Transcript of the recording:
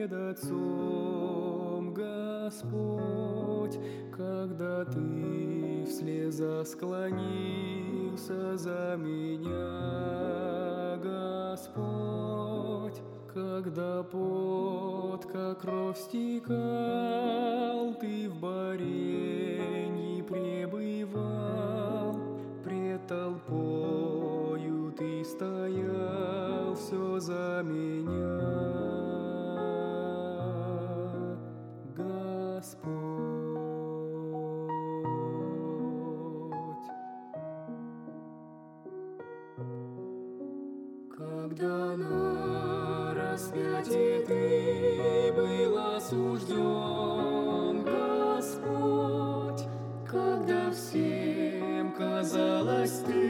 пред Отцом, Господь, когда Ты в слезах склонился за меня, Господь, когда пот, как кровь стекал, Ты в боренье пребывал, пред толпою Ты стоял все за меня, Господь. Когда на распятии Ты был осужден, Господь, когда всем казалось Ты